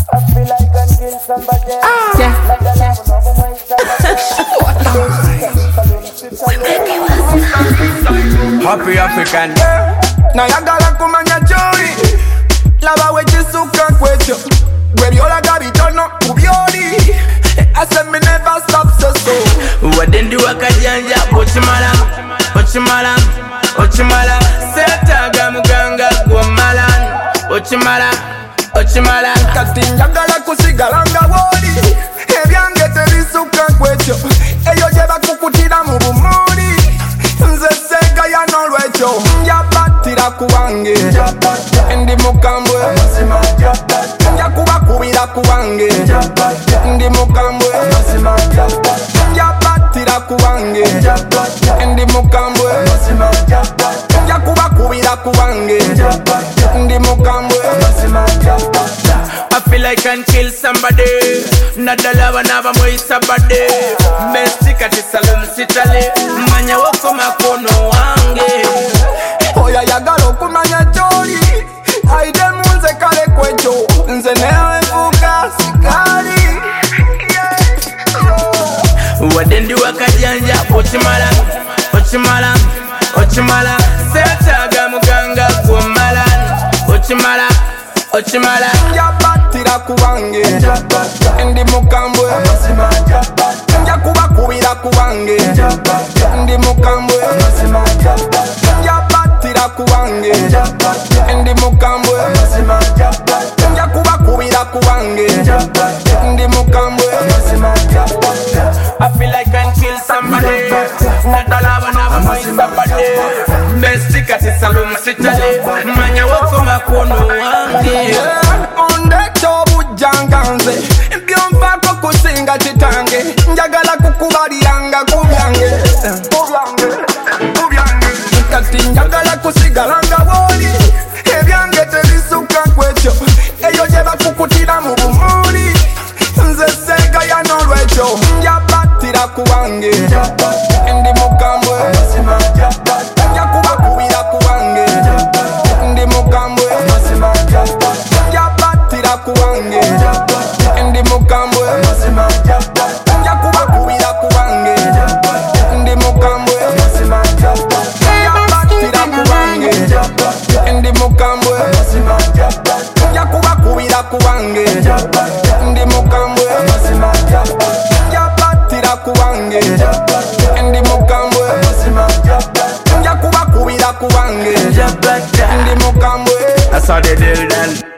feel like I can kill somebody. Happy African. Nayagala kumanya chori laba wechisuka kwecho Gwebyola gabitono kubyoli I said me never stop so Wadendi wakajanja ochimala Ochimala Ochimala Setaga muganga gwamala Ochimala Ochimala Kati njagala kusigalanga woli Ebyange tebisuka kwecho Eyo jeba kukutira mu bumuli Nze sega ya nolwecho Njabatira kuwange Ndi mukambwe Njakubakubira kuwange Ndi mukambwe Njabatira kuwange Ndi mukambwe Njakubakubira kuwange Ndi mukambwe I feel like I can kill somebody. Nadala wanava moi sabade. Mestika tisalum sitale. Manya wako makono wange. Oya yagalo kumanya chori Aide munze kale kwecho Nze newe fuka sikari Wadendi wakajanja ochimala Ochimala Ochimala Setaga muganga gwamala Ochimala Ochimala Njabatira kuwange Ndi mukambwe Njakubakubira kuwange Ndi mukambwe Njabatira kuwange Ndi mukambwe Njakubakubira kuwange Ndi mukambwe I feel like I can kill somebody. Nadala wanava moi sabade. Mestika tisalum sitale. Manya wako makono wange. Ondecho bujanganze Byomvako kusinga chitange Njagala kukubaliyanga kubyange Kati njagala kusigalanga woli Ebyange tebisuka kwecho Eyo jeba kukutira mu bumuli Nze sega ya nolwecho Njabatira kuwange Ndi mukambwe Njakubakubira kuwange Ndi mukambwe Njabatira kuwange Ndi mukambwe Njakubakubira kuwange Ndi mukambwe Njabatira kuwange Ndi mukambwe Njakubakubira kuwange Ndi mukambwe Njabatira kuwange Ndi mukambwe Njakubakubira kuwange Ndi mukambwe That's how they do then.